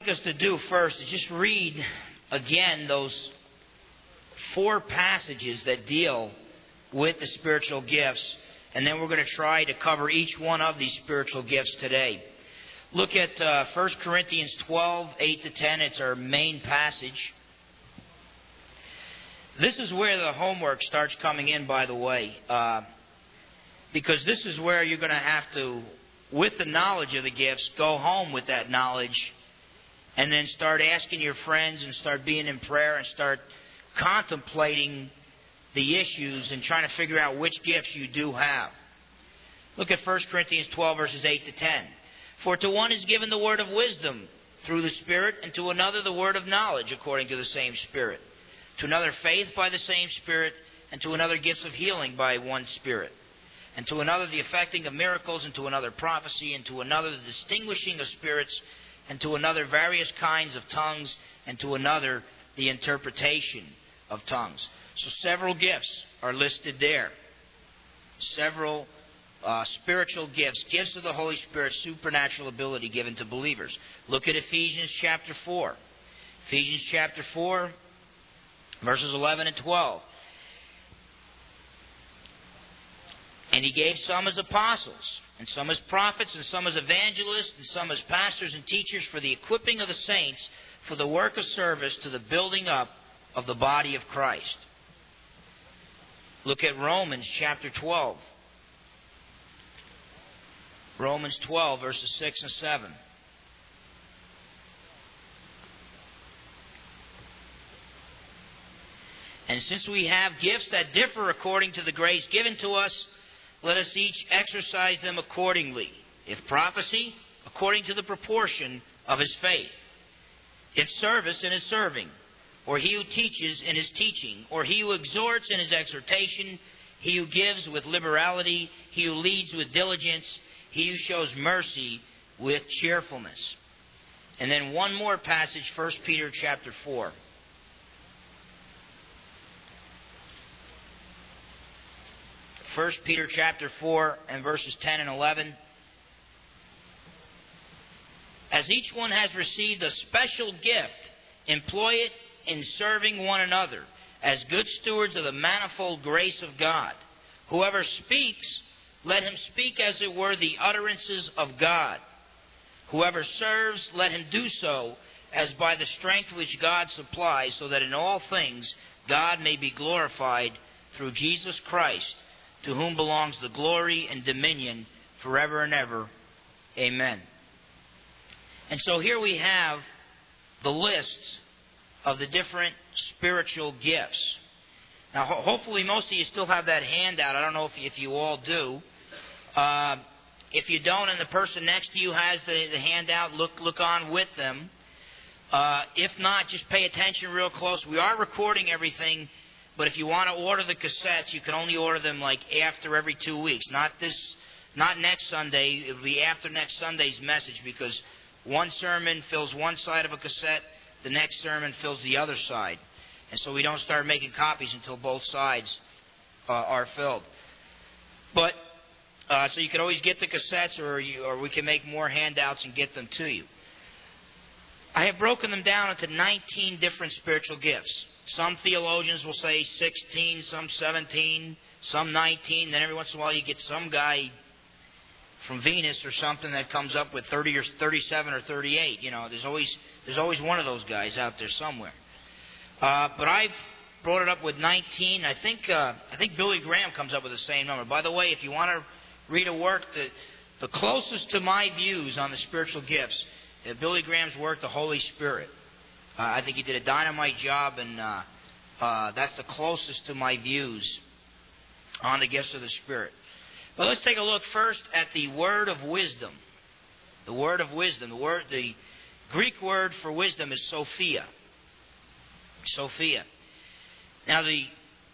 Us to do first is just read again those 4 passages that deal with the spiritual gifts, and then we're going to try to cover each one of these spiritual gifts today. Look at 1 Corinthians 12, 8-10. It's our main passage. This is where the homework starts coming in, by the way, because this is where you're going to have to, with the knowledge of the gifts, go home with that knowledge and then start asking your friends and start being in prayer and start contemplating the issues and trying to figure out which gifts you do have. Look at 1 Corinthians 12, verses 8-10. For to one is given the word of wisdom through the Spirit, and to another the word of knowledge according to the same Spirit. To another faith by the same Spirit, and to another gifts of healing by one Spirit. And to another the effecting of miracles, and to another prophecy, and to another the distinguishing of spirits, and to another various kinds of tongues, and to another the interpretation of tongues. So several gifts are listed there. Several spiritual gifts, gifts of the Holy Spirit, supernatural ability given to believers. Look at Ephesians chapter 4. Ephesians chapter 4, verses 11 and 12. And He gave some as apostles, and some as prophets, and some as evangelists, and some as pastors and teachers for the equipping of the saints, for the work of service to the building up of the body of Christ. Look at Romans chapter 12. Romans 12, verses 6 and 7. And since we have gifts that differ according to the grace given to us, let us each exercise them accordingly. If prophecy, according to the proportion of his faith. If service, in his serving. Or he who teaches in his teaching. Or he who exhorts in his exhortation. He who gives with liberality. He who leads with diligence. He who shows mercy with cheerfulness. And then one more passage, 1 Peter chapter 4. 1 Peter chapter 4 and verses 10 and 11. As each one has received a special gift, employ it in serving one another as good stewards of the manifold grace of God. Whoever speaks, let him speak as it were the utterances of God. Whoever serves, let him do so as by the strength which God supplies, so that in all things God may be glorified through Jesus Christ, to whom belongs the glory and dominion forever and ever. Amen. And so here we have the list of the different spiritual gifts. Now, hopefully most of you still have that handout. I don't know if you all do. If you don't and the person next to you has the handout, look on with them. If not, just pay attention real close. We are recording everything, but if you want to order the cassettes, you can only order them like after every 2 weeks. Not next Sunday. It will be after next Sunday's message, because one sermon fills one side of a cassette, the next sermon fills the other side. And so we don't start making copies until both sides are filled. But so you can always get the cassettes, or we can make more handouts and get them to you. I have broken them down into 19 different spiritual gifts. Some theologians will say 16, some 17, some 19. Then every once in a while you get some guy from Venus or something that comes up with 30 or 37 or 38. You know, there's always one of those guys out there somewhere. But I've brought it up with 19. I think Billy Graham comes up with the same number. By the way, if you want to read a work the closest to my views on the spiritual gifts, Billy Graham's work, The Holy Spirit. I think he did a dynamite job, and that's the closest to my views on the gifts of the Spirit. But let's take a look first at the word of wisdom. The word of wisdom. The Greek word for wisdom is Sophia. Sophia. Now the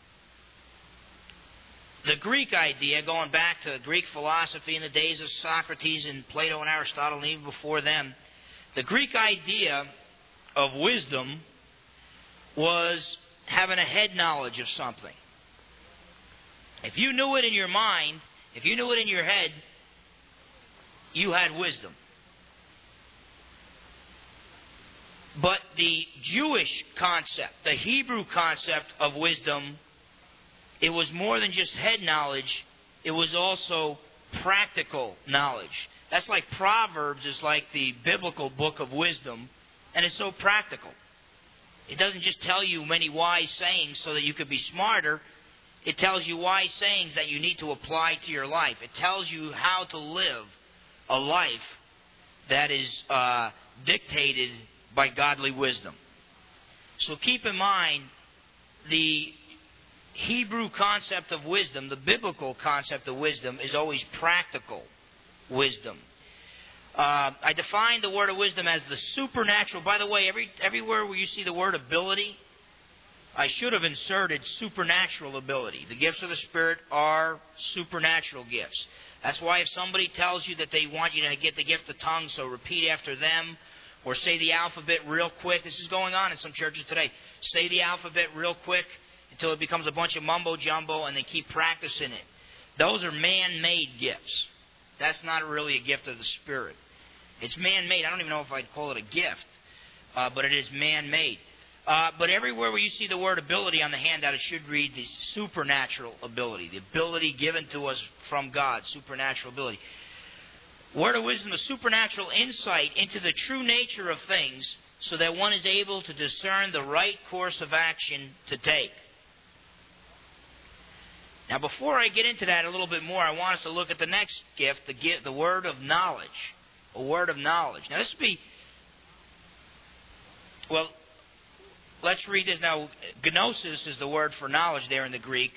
Greek idea, going back to Greek philosophy in the days of Socrates and Plato and Aristotle and even before them, the Greek idea of wisdom was having a head knowledge of something. If you knew it in your mind, if you knew it in your head, you had wisdom. But the Jewish concept, the Hebrew concept of wisdom, it was more than just head knowledge. It was also practical knowledge. That's like Proverbs is like the biblical book of wisdom, and it's so practical. It doesn't just tell you many wise sayings so that you could be smarter. It tells you wise sayings that you need to apply to your life. It tells you how to live a life that is dictated by godly wisdom. So keep in mind the Hebrew concept of wisdom, the biblical concept of wisdom, is always practical wisdom. I define the word of wisdom as the supernatural. By the way, everywhere where you see the word ability, I should have inserted supernatural ability. The gifts of the Spirit are supernatural gifts. That's why if somebody tells you that they want you to get the gift of tongues, so repeat after them, or say the alphabet real quick. This is going on in some churches today. Say the alphabet real quick until it becomes a bunch of mumbo-jumbo, and they keep practicing it. Those are man-made gifts. That's not really a gift of the Spirit. It's man-made. I don't even know if I'd call it a gift, but it is man-made. But everywhere where you see the word ability on the handout, it should read the supernatural ability, the ability given to us from God, supernatural ability. Word of wisdom, the supernatural insight into the true nature of things so that one is able to discern the right course of action to take. Now, before I get into that a little bit more, I want us to look at the next gift, the word of knowledge. A word of knowledge. Now, this would be... Well, let's read this now. Gnosis is the word for knowledge there in the Greek.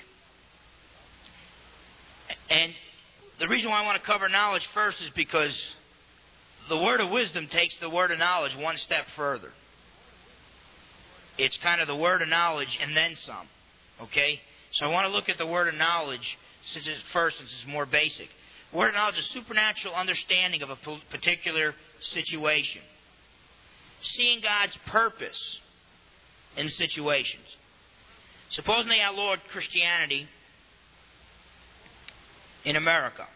And the reason why I want to cover knowledge first is because the word of wisdom takes the word of knowledge one step further. It's kind of the word of knowledge and then some. Okay? So I want to look at the word of knowledge since it's more basic. Word of knowledge is supernatural understanding of a particular situation. Seeing God's purpose in situations. Supposing they outlawed Christianity in America,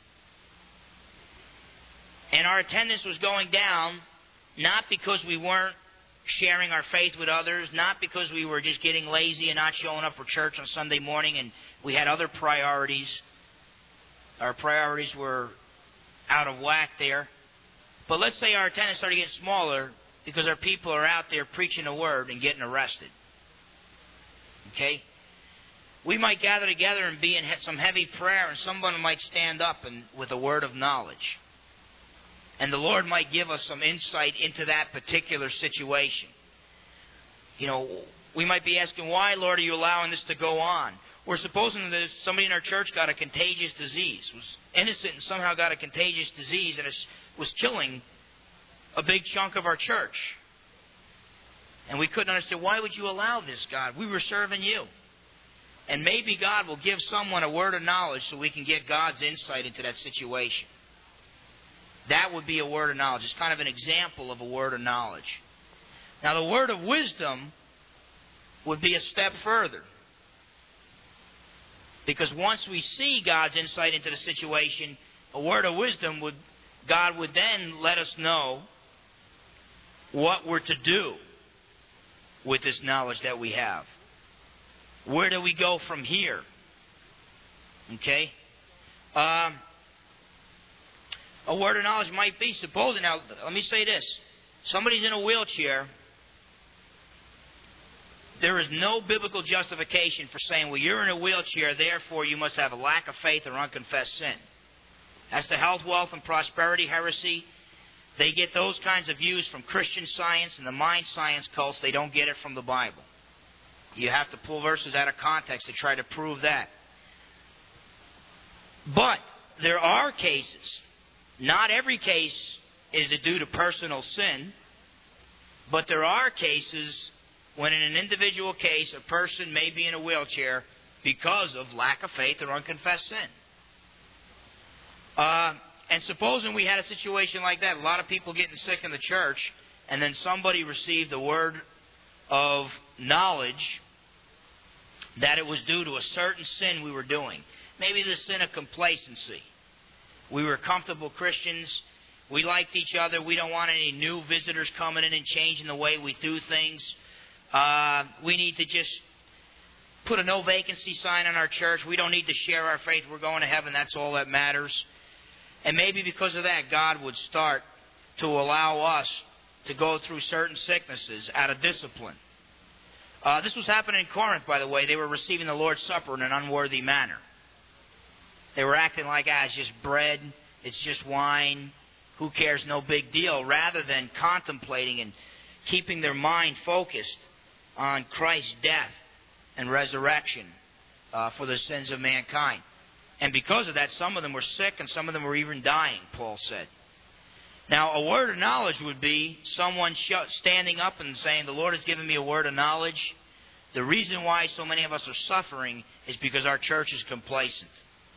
and our attendance was going down, not because we weren't sharing our faith with others, not because we were just getting lazy and not showing up for church on Sunday morning and we had other priorities. Our priorities were out of whack there. But let's say our attendance started getting smaller because our people are out there preaching the word and getting arrested. Okay? We might gather together and be in some heavy prayer, and someone might stand up with a word of knowledge. And the Lord might give us some insight into that particular situation. You know, we might be asking, why, Lord, are you allowing this to go on? We're supposing that somebody in our church got a contagious disease, was innocent and somehow got a contagious disease, and it was killing a big chunk of our church. And we couldn't understand, why would you allow this, God? We were serving you. And maybe God will give someone a word of knowledge so we can get God's insight into that situation. That would be a word of knowledge. It's kind of an example of a word of knowledge. Now, the word of wisdom would be a step further. Because once we see God's insight into the situation, a word of wisdom God would then let us know what we're to do with this knowledge that we have. Where do we go from here? Okay? A word of knowledge might be, supposing, now let me say this. Somebody's in a wheelchair. There is no biblical justification for saying, well, you're in a wheelchair, therefore you must have a lack of faith or unconfessed sin. That's the health, wealth, and prosperity heresy. They get those kinds of views from Christian Science and the mind science cults. They don't get it from the Bible. You have to pull verses out of context to try to prove that. But there are cases. Not every case is due to personal sin, but there are cases when in an individual case a person may be in a wheelchair because of lack of faith or unconfessed sin. And supposing we had a situation like that, a lot of people getting sick in the church, and then somebody received a word of knowledge that it was due to a certain sin we were doing. Maybe the sin of complacency. We were comfortable Christians. We liked each other. We don't want any new visitors coming in and changing the way we do things. We need to just put a no vacancy sign on our church. We don't need to share our faith. We're going to heaven. That's all that matters. And maybe because of that, God would start to allow us to go through certain sicknesses out of discipline. This was happening in Corinth, by the way. They were receiving the Lord's Supper in an unworthy manner. They were acting like, it's just bread, it's just wine, who cares, no big deal, rather than contemplating and keeping their mind focused on Christ's death and resurrection for the sins of mankind. And because of that, some of them were sick and some of them were even dying, Paul said. Now, a word of knowledge would be someone standing up and saying, the Lord has given me a word of knowledge. The reason why so many of us are suffering is because our church is complacent.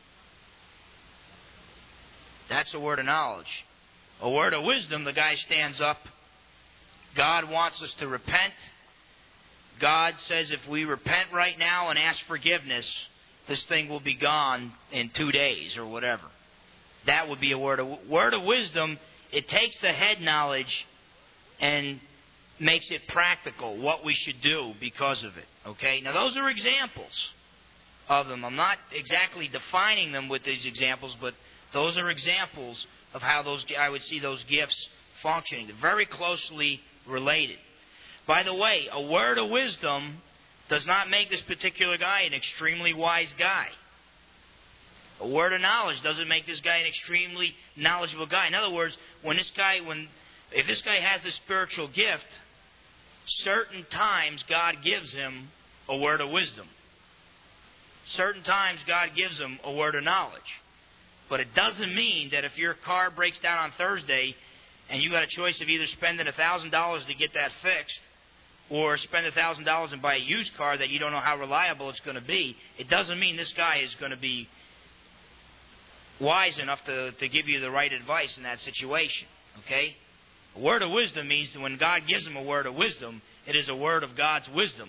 That's a word of knowledge. A word of wisdom, the guy stands up. God wants us to repent. God says if we repent right now and ask forgiveness, this thing will be gone in 2 days or whatever. That would be a word of wisdom. It takes the head knowledge and makes it practical, what we should do because of it. Okay? Now, those are examples of them. I'm not exactly defining them with these examples, but those are examples of how I would see those gifts functioning. They're very closely related. By the way, a word of wisdom does not make this particular guy an extremely wise guy. A word of knowledge doesn't make this guy an extremely knowledgeable guy. In other words, if this guy has a spiritual gift, certain times God gives him a word of wisdom. Certain times God gives him a word of knowledge. But it doesn't mean that if your car breaks down on Thursday and you got a choice of either spending $1,000 to get that fixed or spend $1,000 and buy a used car that you don't know how reliable it's going to be, it doesn't mean this guy is going to be wise enough to give you the right advice in that situation. Okay? A word of wisdom means that when God gives him a word of wisdom, it is a word of God's wisdom.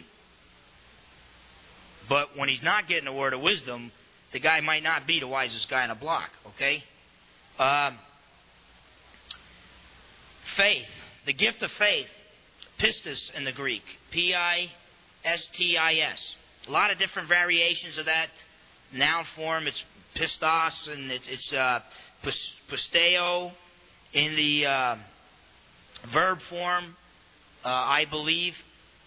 But when he's not getting a word of wisdom, the guy might not be the wisest guy in the block. Okay? Faith. The gift of faith. Pistis in the Greek. P-I-S-T-I-S. A lot of different variations of that noun form. It's pistos and it's pisteo in the verb form, I believe.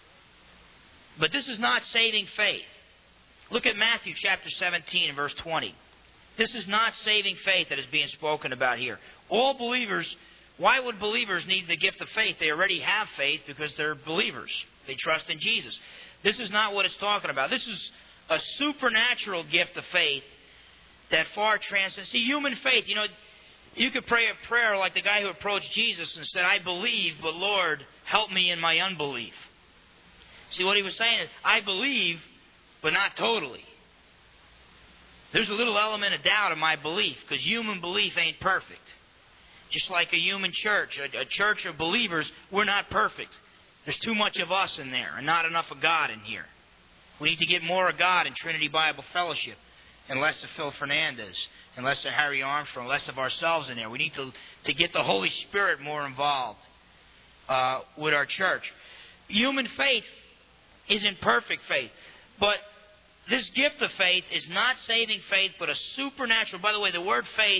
But this is not saving faith. Look at Matthew chapter 17 and verse 20. This is not saving faith that is being spoken about here. All believers, why would believers need the gift of faith? They already have faith because they're believers. They trust in Jesus. This is not what it's talking about. This is a supernatural gift of faith that far transcends. See, human faith, you could pray a prayer like the guy who approached Jesus and said, I believe, but Lord, help me in my unbelief. See, what he was saying is, I believe, but not totally. There's a little element of doubt in my belief, because human belief ain't perfect. Just like a human church, a church of believers, we're not perfect. There's too much of us in there and not enough of God in here. We need to get more of God in Trinity Bible Fellowship and less of Phil Fernandez and less of Harry Armstrong, less of ourselves in there. We need to get the Holy Spirit more involved with our church. Human faith isn't perfect faith. But this gift of faith is not saving faith, but a supernatural. By the way, the word faith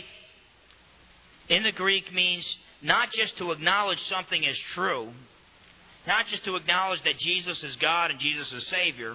in the Greek means not just to acknowledge something as true, not just to acknowledge that Jesus is God and Jesus is Savior,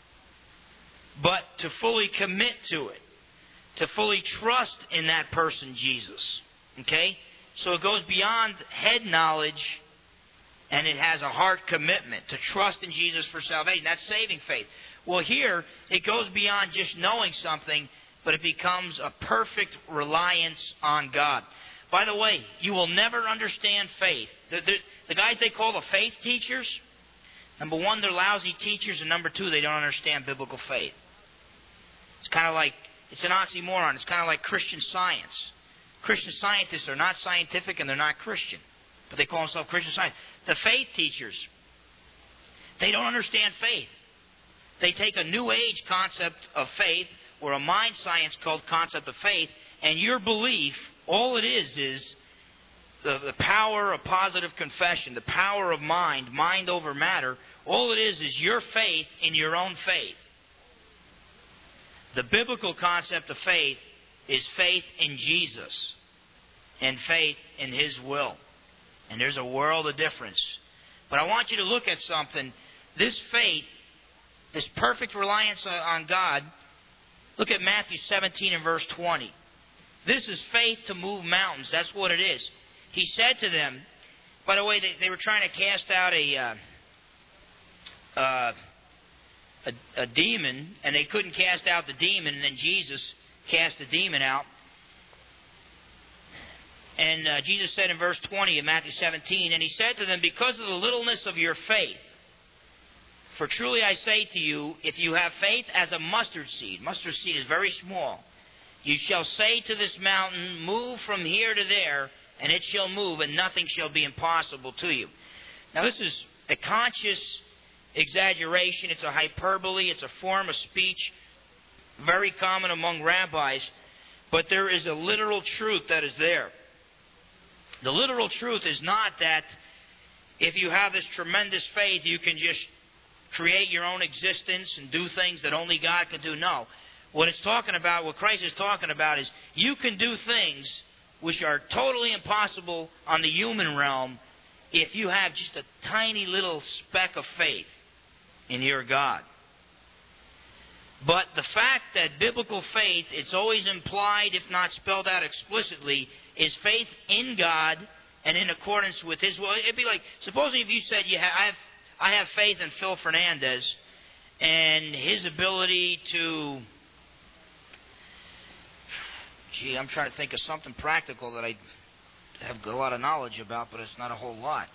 but to fully commit to it, to fully trust in that person, Jesus. Okay? So it goes beyond head knowledge, and it has a heart commitment to trust in Jesus for salvation. That's saving faith. Well, here, it goes beyond just knowing something, but it becomes a perfect reliance on God. By the way, you will never understand faith. The guys they call the faith teachers, number one, they're lousy teachers, and number two, they don't understand biblical faith. It's kind of like, it's an oxymoron. It's kind of like Christian Science. Christian scientists are not scientific and they're not Christian, but they call themselves Christian Science. The faith teachers, they don't understand faith. They take a New Age concept of faith or a mind science called concept of faith, and your belief, all it is the power of positive confession, the power of mind over matter, all it is your faith in your own faith. The biblical concept of faith is faith in Jesus and faith in His will. And there's a world of difference. But I want you to look at something. This faith, this perfect reliance on God, look at Matthew 17 and verse 20. This is faith to move mountains. That's what it is. He said to them, by the way, they were trying to cast out a demon, and they couldn't cast out the demon, and then Jesus cast the demon out. And Jesus said in verse 20 of Matthew 17, and He said to them, because of the littleness of your faith, for truly I say to you, if you have faith as a mustard seed is very small, you shall say to this mountain, move from here to there, and it shall move, and nothing shall be impossible to you. Now this is a conscious exaggeration, it's a hyperbole, it's a form of speech, very common among rabbis, but there is a literal truth that is there. The literal truth is not that if you have this tremendous faith, you can just create your own existence and do things that only God can do. No. What it's talking about, what Christ is talking about is you can do things which are totally impossible on the human realm if you have just a tiny little speck of faith in your God. But the fact that biblical faith, it's always implied, if not spelled out explicitly, is faith in God and in accordance with His will. It'd be like, supposing if you said, I have faith in Phil Fernandez and his ability to... I'm trying to think of something practical that I have a lot of knowledge about, but it's not a whole lot.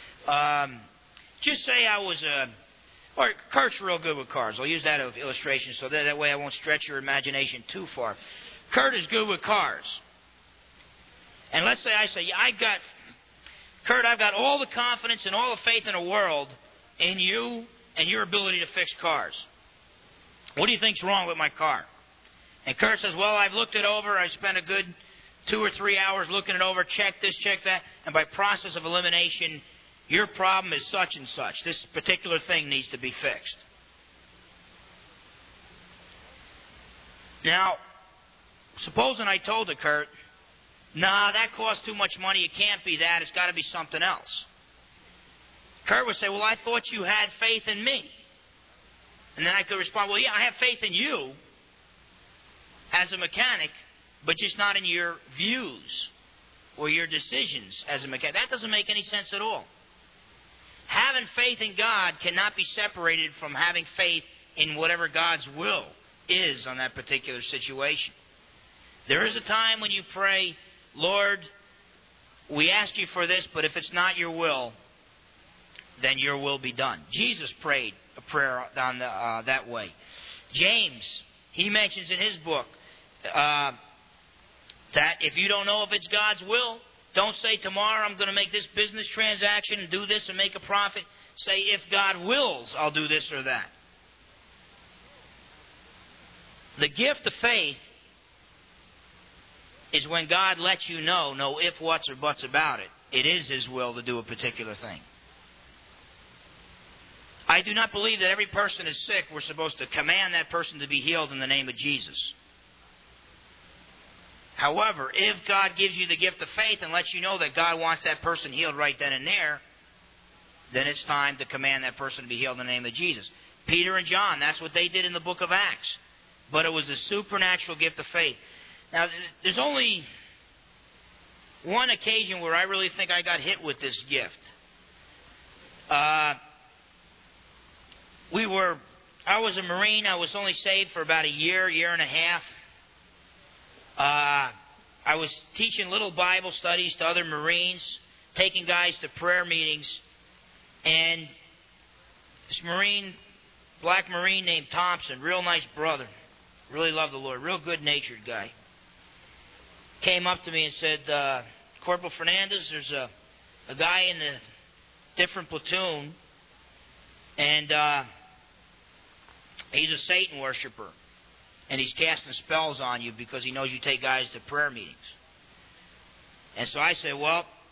Just say I was or Kurt's real good with cars. I'll use that illustration so that way I won't stretch your imagination too far. Kurt is good with cars. And let's say I say, Kurt, I've got all the confidence and all the faith in the world in you and your ability to fix cars. What do you think's wrong with my car? And Kurt says, well, I've looked it over. I spent a good 2 or 3 hours looking it over, check this, check that, and by process of elimination, your problem is such and such. This particular thing needs to be fixed. Now, supposing I told Kurt, nah, that costs too much money. It can't be that. It's got to be something else. Kurt would say, well, I thought you had faith in me. And then I could respond, well, yeah, I have faith in you as a mechanic, but just not in your views or your decisions as a mechanic. That doesn't make any sense at all. Having faith in God cannot be separated from having faith in whatever God's will is on that particular situation. There is a time when you pray, Lord, we ask you for this, but if it's not your will, then your will be done. Jesus prayed a prayer on that way. James, he mentions in his book that if you don't know if it's God's will, don't say tomorrow I'm going to make this business transaction and do this and make a profit. Say, if God wills, I'll do this or that. The gift of faith is when God lets you know no if, whats, or buts about it. It is His will to do a particular thing. I do not believe that every person is sick, we're supposed to command that person to be healed in the name of Jesus. However, if God gives you the gift of faith and lets you know that God wants that person healed right then and there, then it's time to command that person to be healed in the name of Jesus. Peter and John, that's what they did in the book of Acts. But it was the supernatural gift of faith. Now, there's only one occasion where I really think I got hit with this gift. I was a Marine. I was only saved for about a year and a half. I was teaching little Bible studies to other Marines, taking guys to prayer meetings, and this black Marine named Thompson, real nice brother, really loved the Lord, real good-natured guy, came up to me and said, Corporal Fernandez, there's a guy in a different platoon, and he's a Satan worshiper. And he's casting spells on you because he knows you take guys to prayer meetings. And so I said, well,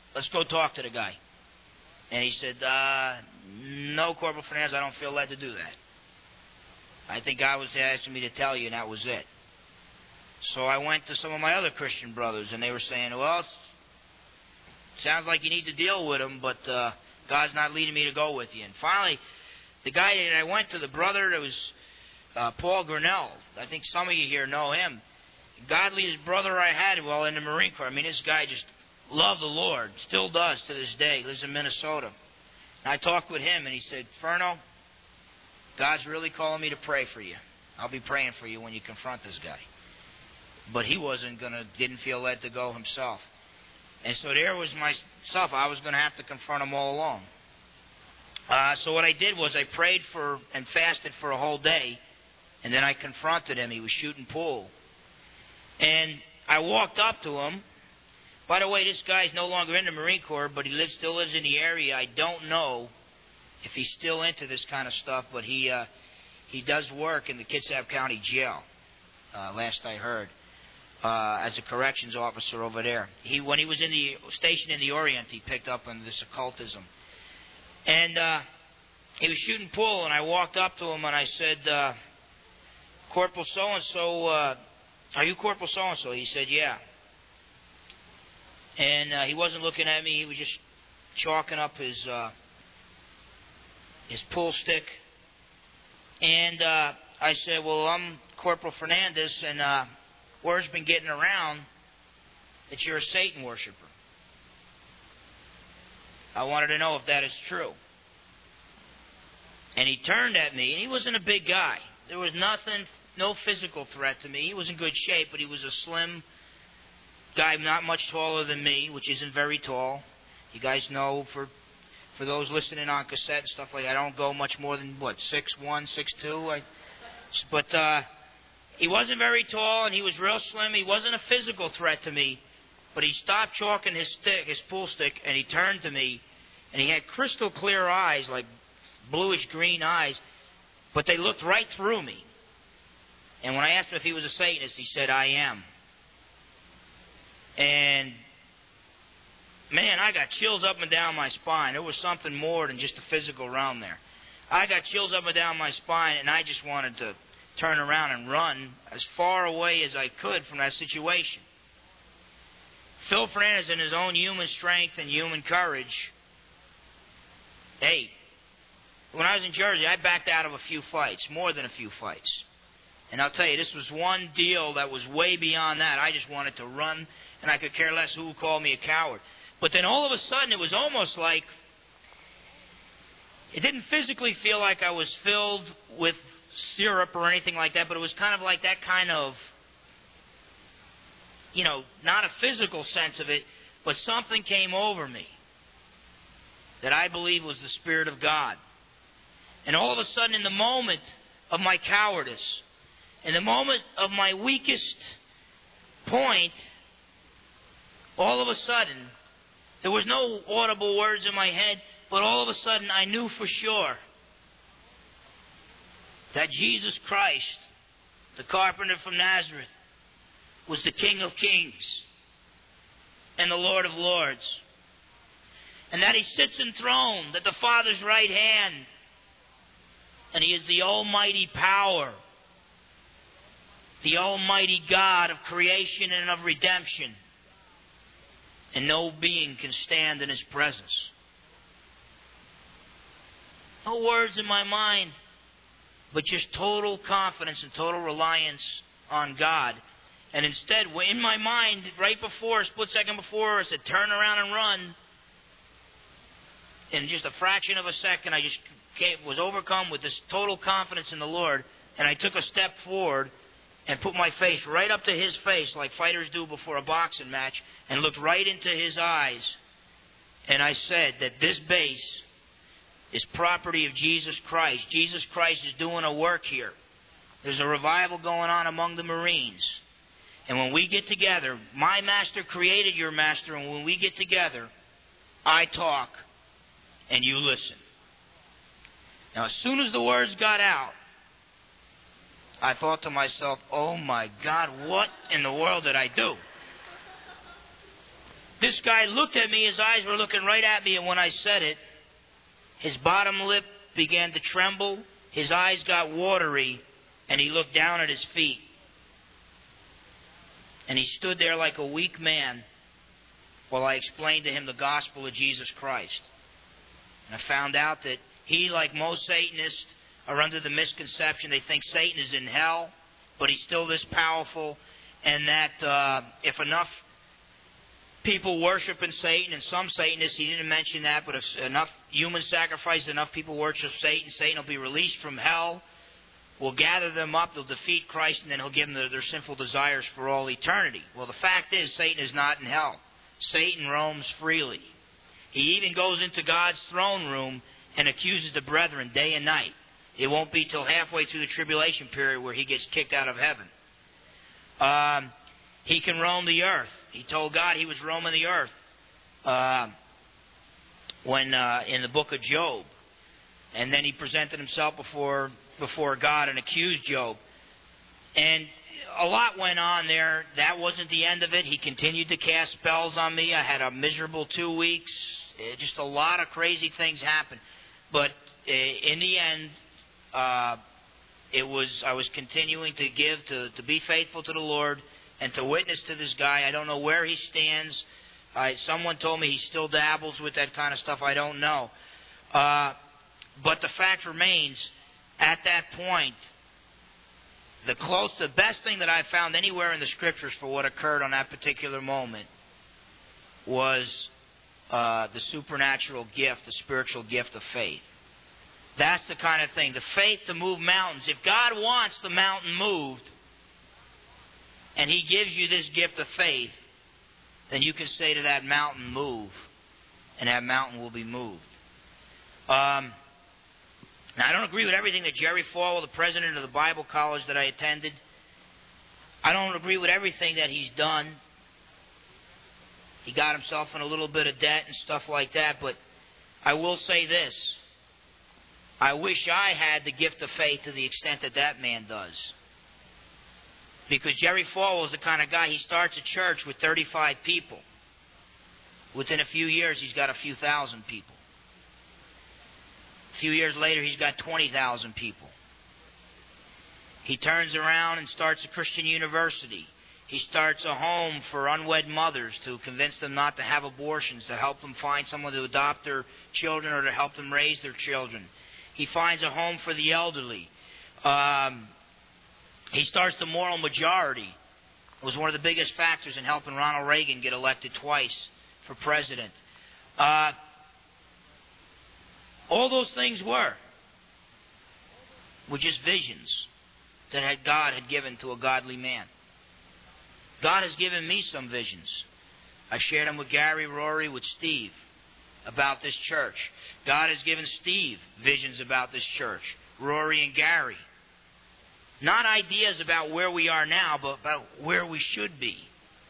let's go talk to the guy. And he said, no, Corporal Fernandez, I don't feel led to do that. I think God was asking me to tell you, and that was it. So I went to some of my other Christian brothers, and they were saying, well, it sounds like you need to deal with him, but God's not leading me to go with you. And finally, the guy that I went to, the brother that was Paul Grinnell, I think some of you here know him. Godliest brother I had while in the Marine Corps. I mean, this guy just loved the Lord, still does to this day, lives in Minnesota. And I talked with him, and he said, Ferno, God's really calling me to pray for you. I'll be praying for you when you confront this guy. But he didn't feel led to go himself. And so there was myself. I was going to have to confront him all along. So what I did was I prayed for and fasted for a whole day, and then I confronted him. He was shooting pool. And I walked up to him. By the way, this guy's no longer in the Marine Corps, but he still lives in the area. I don't know if he's still into this kind of stuff, but he does work in the Kitsap County Jail, last I heard, as a corrections officer over there. When he was stationed in the Orient, he picked up on this occultism. And he was shooting pool, and I walked up to him, and I said, Corporal so-and-so, are you Corporal so-and-so? He said, yeah. And he wasn't looking at me. He was just chalking up his pool stick. And I said, well, I'm Corporal Fernandez, and word's been getting around that you're a Satan worshiper. I wanted to know if that is true. And he turned at me, and he wasn't a big guy. There was no physical threat to me. He was in good shape, but he was a slim guy, not much taller than me, which isn't very tall. You guys know, for those listening on cassette and stuff like that, I don't go much more than, 6'1", 6'2". But he wasn't very tall, and he was real slim. He wasn't a physical threat to me, but he stopped chalking his pool stick, and he turned to me, and he had crystal clear eyes, like bluish-green eyes, but they looked right through me. And when I asked him if he was a Satanist, he said, I am. And, man, I got chills up and down my spine. There was something more than just the physical realm there. I got chills up and down my spine, and I just wanted to turn around and run as far away as I could from that situation. Phil Fernandez, in his own human strength and human courage, hey, when I was in Jersey, I backed out of a few fights, more than a few fights. And I'll tell you, this was one deal that was way beyond that. I just wanted to run, and I could care less who called me a coward. But then all of a sudden, it was almost like, it didn't physically feel like I was filled with syrup or anything like that, but it was kind of like that kind of, not a physical sense of it, but something came over me that I believe was the Spirit of God. And all of a sudden, in the moment of my cowardice, in the moment of my weakest point, all of a sudden, there was no audible words in my head, but all of a sudden I knew for sure that Jesus Christ, the carpenter from Nazareth, was the King of Kings and the Lord of Lords. And that He sits enthroned at the Father's right hand. And He is the almighty power, the almighty God of creation and of redemption. And no being can stand in His presence. No words in my mind, but just total confidence and total reliance on God. And instead, in my mind, right before, a split second before, I said, turn around and run. In just a fraction of a second, I just was overcome with this total confidence in the Lord. And I took a step forward and put my face right up to His face, like fighters do before a boxing match, and looked right into His eyes. And I said that this base is property of Jesus Christ. Jesus Christ is doing a work here. There's a revival going on among the Marines. And when we get together, my master created your master, and when we get together, I talk and you listen. Now, as soon as the words got out, I thought to myself, oh my God, what in the world did I do? This guy looked at me, his eyes were looking right at me, and when I said it, his bottom lip began to tremble, his eyes got watery, and he looked down at his feet. And he stood there like a weak man while I explained to him the gospel of Jesus Christ. And I found out that he, like most Satanists, are under the misconception they think Satan is in hell, but he's still this powerful, and that if enough people worshiping Satan, and some Satanists, he didn't mention that, but if enough human sacrifice, enough people worship Satan, Satan will be released from hell, will gather them up, they'll defeat Christ, and then he'll give them their sinful desires for all eternity. Well, the fact is, Satan is not in hell. Satan roams freely. He even goes into God's throne room and accuses the brethren day and night. It won't be till halfway through the tribulation period where he gets kicked out of heaven. He can roam the earth. He told God he was roaming the earth when in the book of Job. And then he presented himself before God and accused Job. And a lot went on there. That wasn't the end of it. He continued to cast spells on me. I had a miserable 2 weeks. Just a lot of crazy things happened. But in the end, I was continuing to give, to be faithful to the Lord and to witness to this guy. I don't know where he stands. Someone told me he still dabbles with that kind of stuff. I don't know. But the fact remains, at that point, the best thing that I found anywhere in the Scriptures for what occurred on that particular moment was the supernatural gift, the spiritual gift of faith. That's the kind of thing. The faith to move mountains. If God wants the mountain moved, and He gives you this gift of faith, then you can say to that mountain, move, and that mountain will be moved. Now, I don't agree with everything that Jerry Falwell, the president of the Bible college that I attended, I don't agree with everything that he's done. He got himself in a little bit of debt and stuff like that, but I will say this. I wish I had the gift of faith to the extent that that man does. Because Jerry Falwell is the kind of guy, he starts a church with 35 people. Within a few years, he's got a few thousand people. A few years later, he's got 20,000 people. He turns around and starts a Christian university. He starts a home for unwed mothers to convince them not to have abortions, to help them find someone to adopt their children or to help them raise their children. He finds a home for the elderly. He starts the moral majority. It was one of the biggest factors in helping Ronald Reagan get elected twice for president. All those things were just visions that God had given to a godly man. God has given me some visions. I shared them with Gary, Rory, with Steve about this church. God has given Steve visions about this church, Rory and Gary. Not ideas about where we are now, but about where we should be.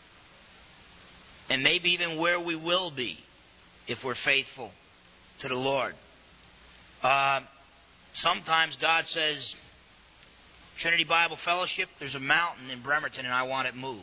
And maybe even where we will be if we're faithful to the Lord. Sometimes God says, Trinity Bible Fellowship, there's a mountain in Bremerton and I want it moved.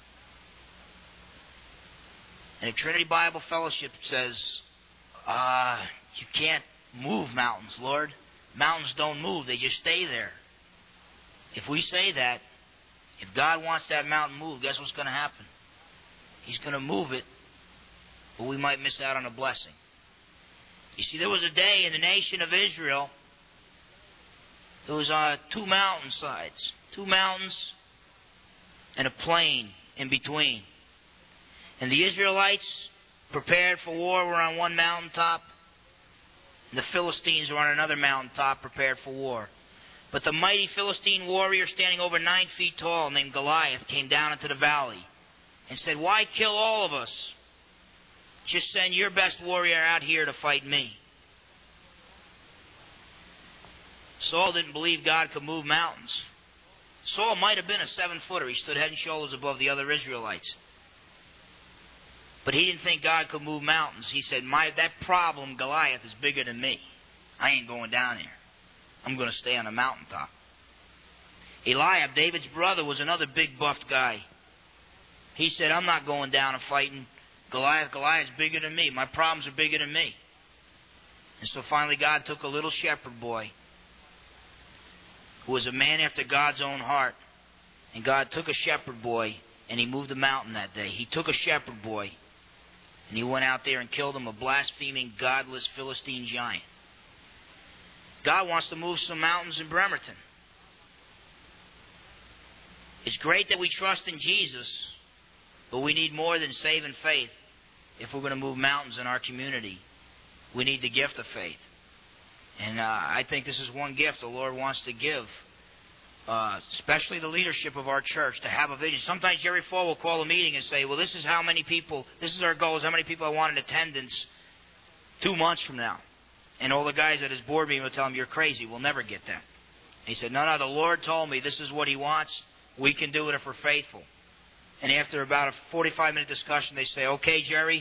And if Trinity Bible Fellowship says, you can't move mountains, Lord. Mountains don't move, they just stay there. If we say that, if God wants that mountain moved, guess what's going to happen? He's going to move it, but we might miss out on a blessing. You see, there was a day in the nation of Israel, there was two mountainsides, two mountains and a plain in between. And the Israelites, prepared for war, were on one mountaintop, and the Philistines were on another mountaintop, prepared for war. But the mighty Philistine warrior, standing over 9 feet tall, named Goliath, came down into the valley and said, "Why kill all of us? Just send your best warrior out here to fight me." Saul didn't believe God could move mountains. Saul might have been a 7-footer. He stood head and shoulders above the other Israelites. But he didn't think God could move mountains. He said, that problem, Goliath, is bigger than me. I ain't going down here. I'm going to stay on a mountaintop. Eliab, David's brother, was another big buffed guy. He said, I'm not going down and fighting Goliath's bigger than me. My problems are bigger than me. And so finally God took a little shepherd boy who was a man after God's own heart. And God took a shepherd boy and he moved a mountain that day. He took a shepherd boy and he went out there and killed him, a blaspheming, godless Philistine giant. God wants to move some mountains in Bremerton. It's great that we trust in Jesus, but we need more than saving faith if we're going to move mountains in our community. We need the gift of faith. And I think this is one gift the Lord wants to give, especially the leadership of our church, to have a vision. Sometimes Jerry Fall will call a meeting and say, well, this is how many people, this is our goals, how many people I want in attendance 2 months from now. And all the guys at his board meeting will tell him, you're crazy, we'll never get that. He said, no, the Lord told me this is what He wants. We can do it if we're faithful. And after about a 45-minute discussion, they say, okay, Jerry,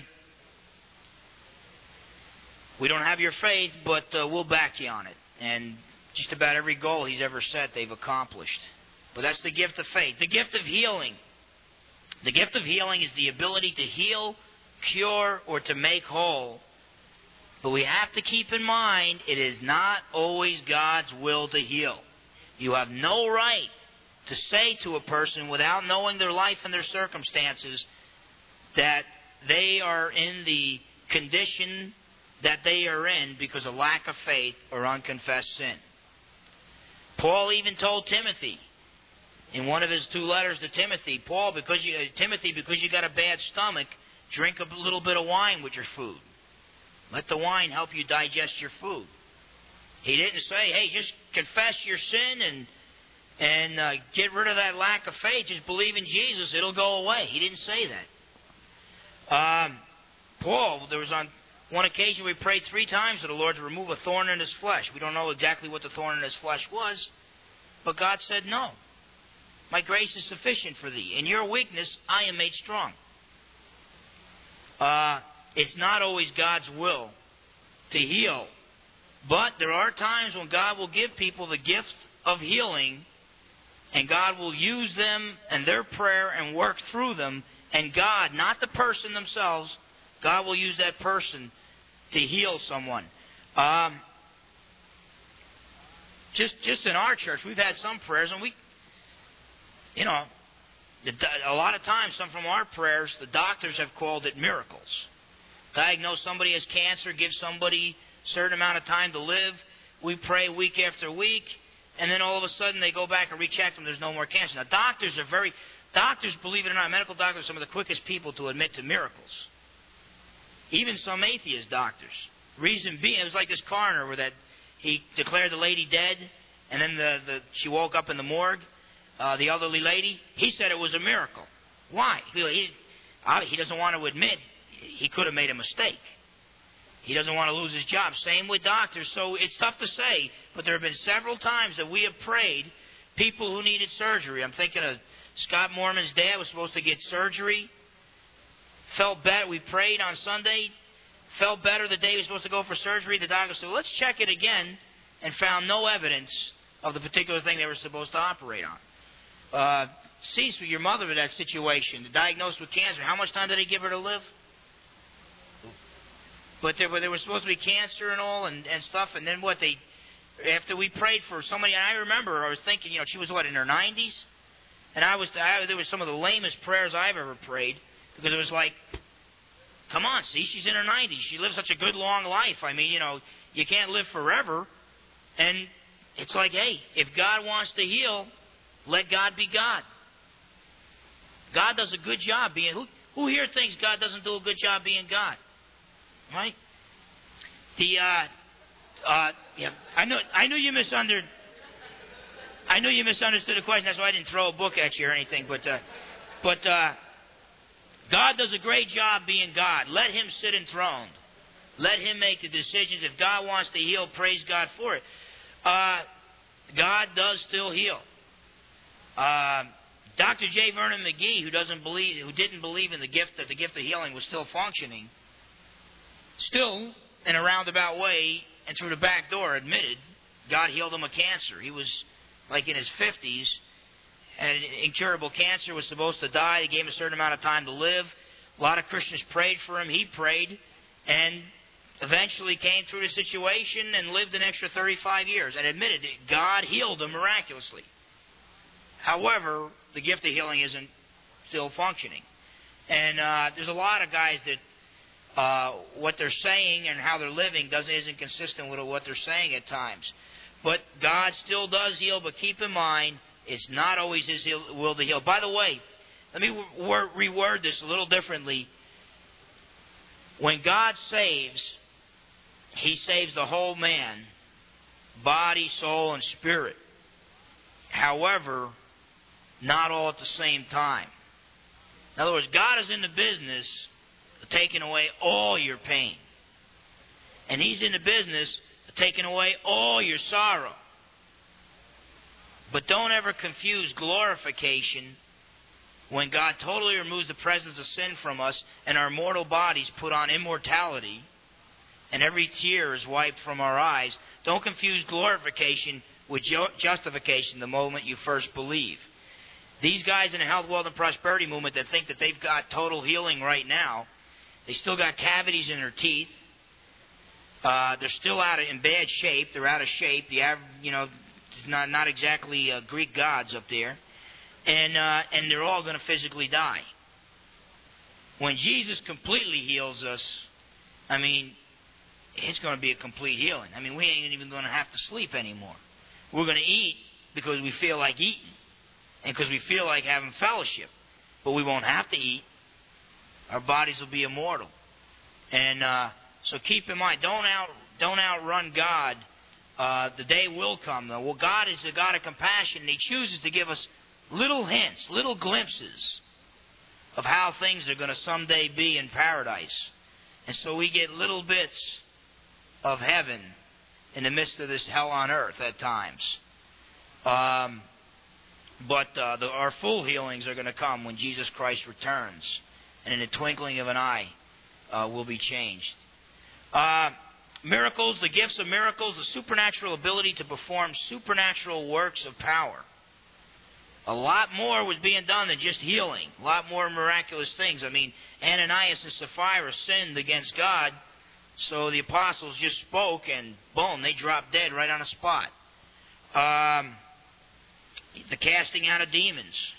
we don't have your faith, but we'll back you on it. And just about every goal he's ever set, they've accomplished. But that's the gift of faith. The gift of healing. The gift of healing is the ability to heal, cure, or to make whole. But we have to keep in mind, it is not always God's will to heal. You have no right to say to a person, without knowing their life and their circumstances, that they are in the condition that they are in because of lack of faith or unconfessed sin. Paul even told Timothy in one of his 2 letters to Timothy, Timothy, because you got a bad stomach, drink a little bit of wine with your food. Let the wine help you digest your food. He didn't say, hey, just confess your sin and get rid of that lack of faith. Just believe in Jesus. It'll go away. He didn't say that. Paul, there was on one occasion we prayed 3 times to the Lord to remove a thorn in his flesh. We don't know exactly what the thorn in his flesh was, but God said, no. My grace is sufficient for thee. In your weakness, I am made strong. It's not always God's will to heal, but there are times when God will give people the gift of healing, and God will use them and their prayer and work through them. And God, not the person themselves, God will use that person to heal someone. Just in our church, we've had some prayers, and a lot of times, some from our prayers, the doctors have called it miracles. Diagnose somebody as cancer, give somebody a certain amount of time to live. We pray week after week. And then all of a sudden they go back and recheck them. There's no more cancer. Now doctors, believe it or not, medical doctors are some of the quickest people to admit to miracles. Even some atheist doctors. Reason being, it was like this coroner where he declared the lady dead, and then she woke up in the morgue, the elderly lady. He said it was a miracle. Why? He doesn't want to admit he could have made a mistake. He doesn't want to lose his job. Same with doctors. So it's tough to say, but there have been several times that we have prayed people who needed surgery. I'm thinking of Scott Mormon's dad was supposed to get surgery. Felt better. We prayed on Sunday. Felt better the day he was supposed to go for surgery. The doctor said, let's check it again, and found no evidence of the particular thing they were supposed to operate on. Cease with your mother in that situation. Diagnosed with cancer. How much time did they give her to live? But there was supposed to be cancer and all and stuff. And then after we prayed for somebody, and I remember I was thinking, she was in her 90s? And there was some of the lamest prayers I've ever prayed, because it was like, come on, see, she's in her 90s. She lives such a good long life. I mean, you can't live forever. And it's like, hey, if God wants to heal, let God be God. God does a good job being... Who here thinks God doesn't do a good job being God? Right? Yeah. I knew you misunderstood the question. That's why I didn't throw a book at you or anything. But God does a great job being God. Let Him sit enthroned. Let Him make the decisions. If God wants to heal, praise God for it. God does still heal. Dr. J. Vernon McGee, who didn't believe in the gift of healing was still functioning, still, in a roundabout way and through the back door, admitted God healed him of cancer. He was in his 50s, and incurable cancer, was supposed to die. They gave him a certain amount of time to live. A lot of Christians prayed for him. He prayed and eventually came through the situation and lived an extra 35 years and admitted that God healed him miraculously. However, the gift of healing isn't still functioning. And there's a lot of guys that what they're saying and how they're living isn't consistent with what they're saying at times. But God still does heal, but keep in mind, it's not always His will to heal. By the way, let me reword this a little differently. When God saves, He saves the whole man, body, soul, and spirit. However, not all at the same time. In other words, God is in the business of taking away all your pain. And He's in the business of taking away all your sorrow. But don't ever confuse glorification when God totally removes the presence of sin from us and our mortal bodies put on immortality and every tear is wiped from our eyes. Don't confuse glorification with justification the moment you first believe. These guys in the health, wealth, and prosperity movement that think that they've got total healing right now, they still got cavities in their teeth. They're still in bad shape. They're out of shape. Not exactly Greek gods up there. And they're all going to physically die. When Jesus completely heals us, it's going to be a complete healing. We ain't even going to have to sleep anymore. We're going to eat because we feel like eating and because we feel like having fellowship. But we won't have to eat. Our bodies will be immortal. And so keep in mind, don't outrun God. The day will come, though. Well, God is a God of compassion, and He chooses to give us little hints, little glimpses of how things are going to someday be in paradise. And so we get little bits of heaven in the midst of this hell on earth at times. But our full healings are going to come when Jesus Christ returns. And in the twinkling of an eye, we'll be changed. Miracles, the gifts of miracles, the supernatural ability to perform supernatural works of power. A lot more was being done than just healing. A lot more miraculous things. Ananias and Sapphira sinned against God, so the apostles just spoke and boom, they dropped dead right on the spot. The casting out of demons.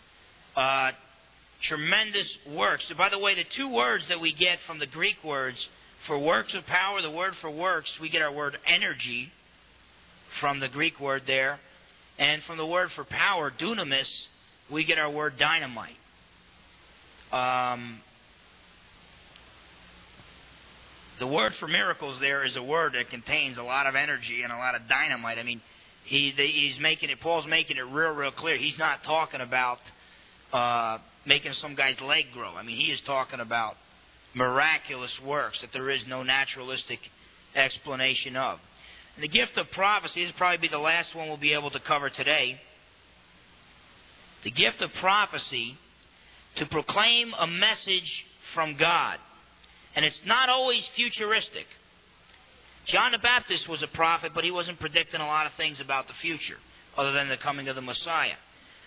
Tremendous works. By the way, the two words that we get from the Greek words for works of power, the word for works, we get our word energy from the Greek word there. And from the word for power, dunamis, we get our word dynamite. The word for miracles there is a word that contains a lot of energy and a lot of dynamite. Paul's making it real clear. He's not talking about making some guy's leg grow. He is talking about miraculous works that there is no naturalistic explanation of. And the gift of prophecy, this will probably be the last one we'll be able to cover today. The gift of prophecy, to proclaim a message from God. And it's not always futuristic. John the Baptist was a prophet, but he wasn't predicting a lot of things about the future, other than the coming of the Messiah.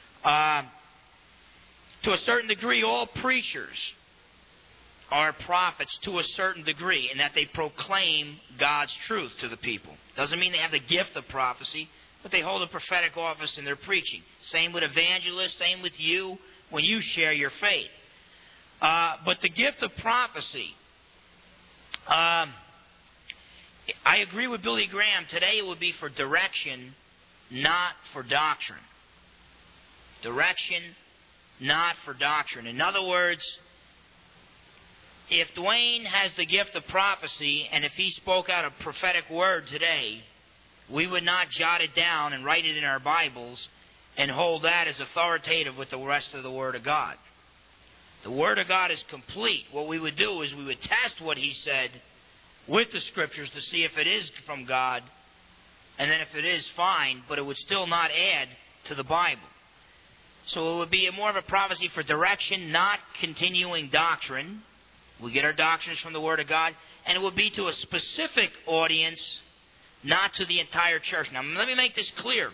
To a certain degree, all preachers are prophets to a certain degree, in that they proclaim God's truth to the people. Doesn't mean they have the gift of prophecy, but they hold a prophetic office in their preaching. Same with evangelists, same with you when you share your faith. But the gift of prophecy, I agree with Billy Graham. Today it would be for direction, not for doctrine. Direction, not for doctrine. In other words, if Dwayne has the gift of prophecy, and if he spoke out a prophetic word today, we would not jot it down and write it in our Bibles and hold that as authoritative with the rest of the Word of God. The Word of God is complete. What we would do is we would test what he said with the Scriptures to see if it is from God, and then if it is, fine, but it would still not add to the Bible. So it would be more of a prophecy for direction, not continuing doctrine. We get our doctrines from the Word of God, and it would be to a specific audience, not to the entire church. Now, let me make this clear.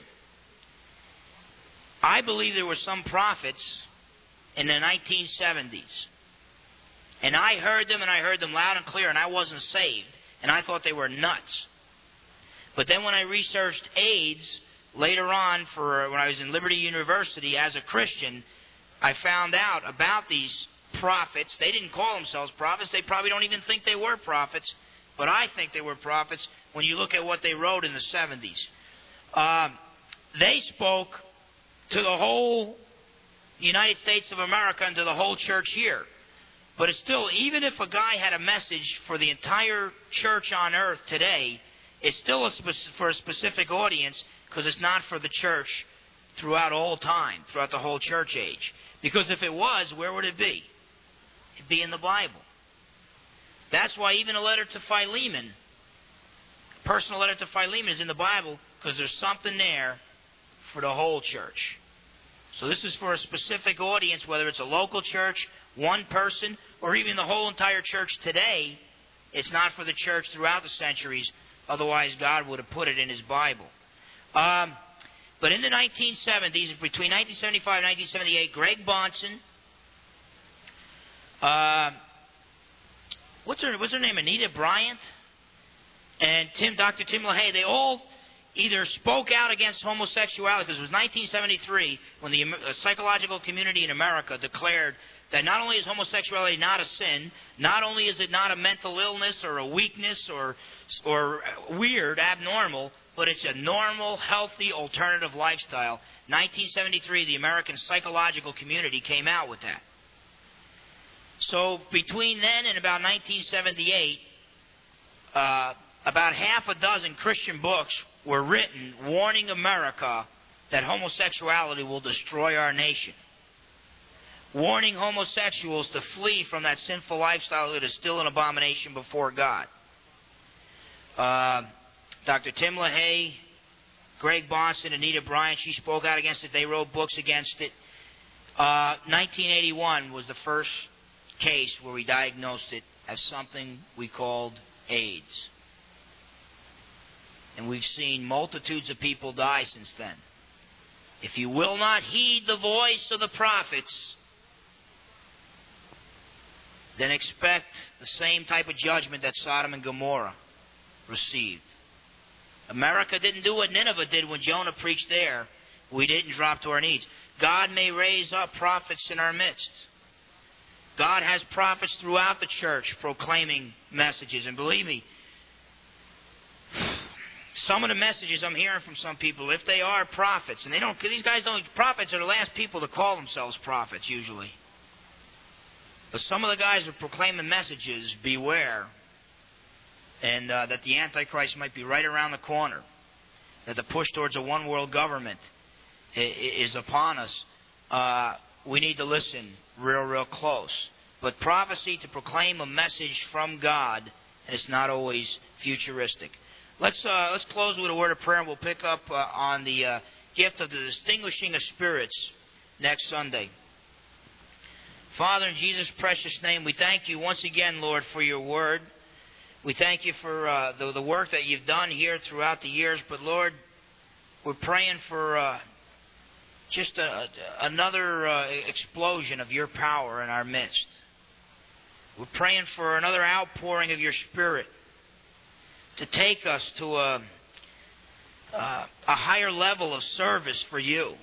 I believe there were some prophets in the 1970s And I heard them, and I heard them loud and clear, and I wasn't saved. And I thought they were nuts. But then when I researched AIDS later on, when I was in Liberty University as a Christian, I found out about these prophets. They didn't call themselves prophets. They probably don't even think they were prophets. But I think they were prophets when you look at what they wrote in the 70s. They spoke to the whole United States of America and to the whole church here. But it's still, even if a guy had a message for the entire church on earth today, it's still for a specific audience, because it's not for the church throughout all time, throughout the whole church age. Because if it was, where would it be? It'd be in the Bible. That's why even a letter to Philemon, a personal letter to Philemon, is in the Bible, because there's something there for the whole church. So this is for a specific audience, whether it's a local church, one person, or even the whole entire church today. It's not for the church throughout the centuries. Otherwise, God would have put it in His Bible. But in the 1970s, between 1975 and 1978, Greg Bahnsen, what's her name? Anita Bryant, and Dr. Tim LaHaye, they all either spoke out against homosexuality, because it was 1973 when the psychological community in America declared that not only is homosexuality not a sin, not only is it not a mental illness or a weakness or weird, abnormal, but it's a normal, healthy, alternative lifestyle. 1973, the American psychological community came out with that. So between then and about 1978, about half a dozen Christian books were written warning America that homosexuality will destroy our nation. Warning homosexuals to flee from that sinful lifestyle that is still an abomination before God. Dr. Tim LaHaye, Greg Bahnsen, Anita Bryant, she spoke out against it. They wrote books against it. 1981 was the first case where we diagnosed it as something we called AIDS. And we've seen multitudes of people die since then. If you will not heed the voice of the prophets, then expect the same type of judgment that Sodom and Gomorrah received. America didn't do what Nineveh did when Jonah preached there. We didn't drop to our knees. God may raise up prophets in our midst. God has prophets throughout the church proclaiming messages. And believe me, some of the messages I'm hearing from some people, if they are prophets, and these guys don't, prophets are the last people to call themselves prophets usually. But some of the guys are proclaiming messages, beware, and that the Antichrist might be right around the corner, that the push towards a one-world government is upon us. We need to listen real close. But prophecy, to proclaim a message from God, and it's not always futuristic. Let's close with a word of prayer, and we'll pick up on the gift of the distinguishing of spirits next Sunday. Father, in Jesus' precious name, we thank you once again, Lord, for your word. We thank you for the work that you've done here throughout the years. But, Lord, we're praying for just another explosion of your power in our midst. We're praying for another outpouring of your Spirit to take us to a higher level of service for you.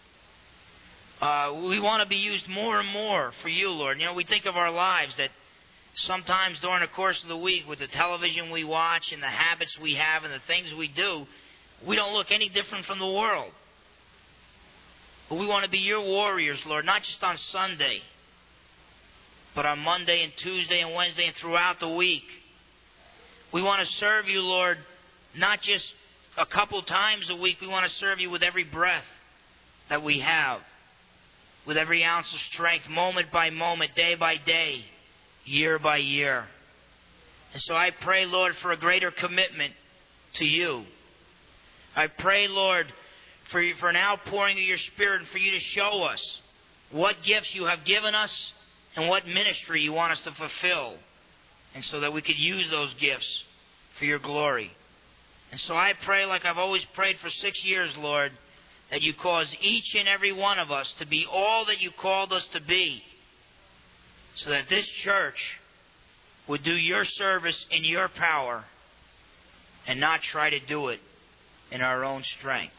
We want to be used more and more for you, Lord. You know, we think of our lives that sometimes during the course of the week, with the television we watch and the habits we have and the things we do, we don't look any different from the world. But we want to be your warriors, Lord, not just on Sunday, but on Monday and Tuesday and Wednesday and throughout the week. We want to serve you, Lord, not just a couple times a week. We want to serve you with every breath that we have, with every ounce of strength, moment by moment, day by day, year by year. And so I pray, Lord, for a greater commitment to you. I pray, Lord, for an outpouring of your Spirit and for you to show us what gifts you have given us and what ministry you want us to fulfill, and so that we could use those gifts for your glory. And so I pray, like I've always prayed for 6 years, Lord, that you cause each and every one of us to be all that you called us to be. so that this church would do your service in your power and not try to do it in our own strength.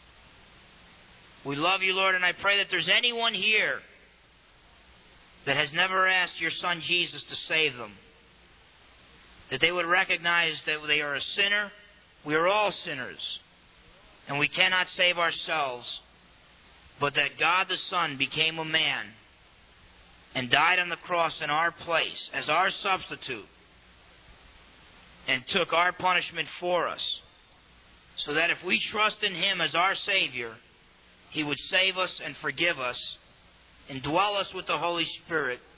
We love you, Lord, and I pray that there's anyone here that has never asked your Son Jesus to save them, that they would recognize that they are a sinner. We are all sinners, and we cannot save ourselves, but that God the Son became a man and died on the cross in our place as our substitute and took our punishment for us, so that if we trust in Him as our Savior, He would save us and forgive us, indwell us with the Holy Spirit,